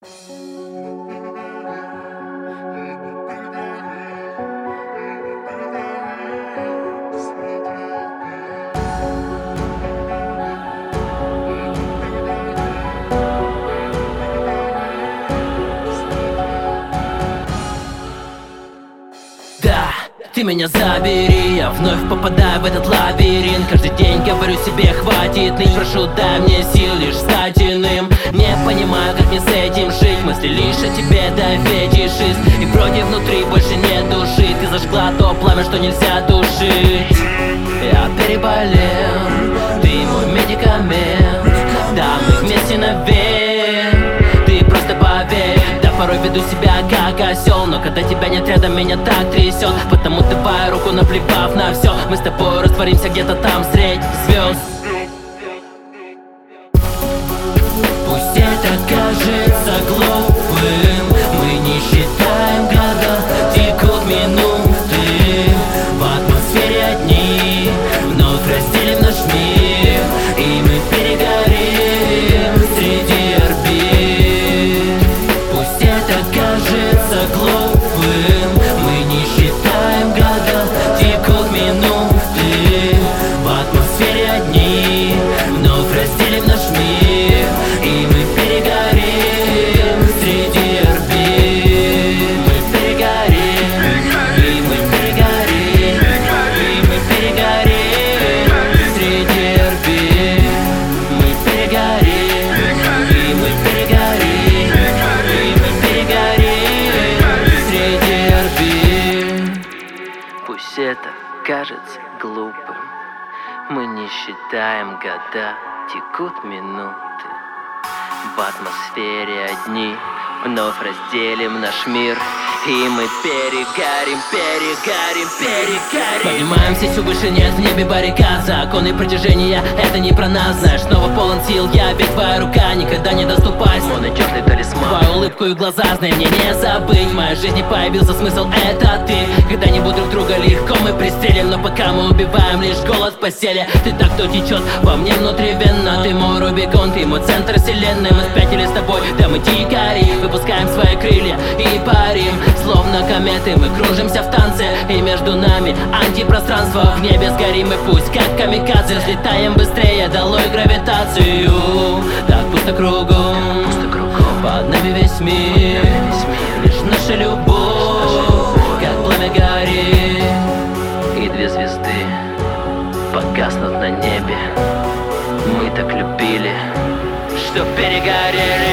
Ты меня забери, я вновь попадаю в этот лабиринт. Каждый день говорю себе, хватит ныть, прошу, дай мне сил лишь стать иным. Не понимаю, как мне с этим жить, мысли лишь о тебе, да фетишист. И вроде внутри больше нет души, ты зажгла то пламя, что нельзя тушить. Я переболел, ты мой медикамент, да мы вместе навек, ты просто поверь. Порой веду себя как осел, но когда тебя нет рядом, меня так трясет. Потому давай руку, наплевав на все, мы с тобой растворимся где-то там средь звезд. Пусть это кажется глупым, мы не считаем года, текут минуты. В атмосфере одни, вновь разделим наш мир, и мы перегорим среди орбит. Пусть это кажется глупым, мы не считаем года, текут минуты. В атмосфере одни, вновь разделим наш мир, и мы перегорим среди орбит. Мы перегорим, и мы перегорим, и мы перегорим среди орбит. Мы перегорим, и мы перегорим, и мы перегорим среди орбит. Пусть это кажется глупым, мы не считаем года, текут минуты. В атмосфере одни, вновь разделим наш мир, и мы перегорим, перегорим, перегорим. Поднимаемся все выше, нет в небе баррикад. Законы притяжения, это не про нас. Знаешь, снова полон сил я, ведь твоя рука никогда не доступать. Мой надежный талисман, твою улыбку и глаза, знай, мне не забыть. В моей жизни появился смысл, это ты. Когда-нибудь друг друга легко мы пристрелим, но пока мы убиваем лишь голод в постели. Ты так, кто течет во мне внутривенно. Ты мой Рубикон, ты мой центр вселенной. Мы спятили с тобой, да мы дикари. Выпускаем свои крылья и парим, словно кометы мы кружимся в танце. И между нами антипространство, в небе сгорим мы пусть как камикадзе. Взлетаем быстрее, долой гравитацию. Так пусто кругом, под нами весь мир, лишь наша любовь, как пламя горит. И две звезды погаснут на небе. Мы так любили, что перегорели.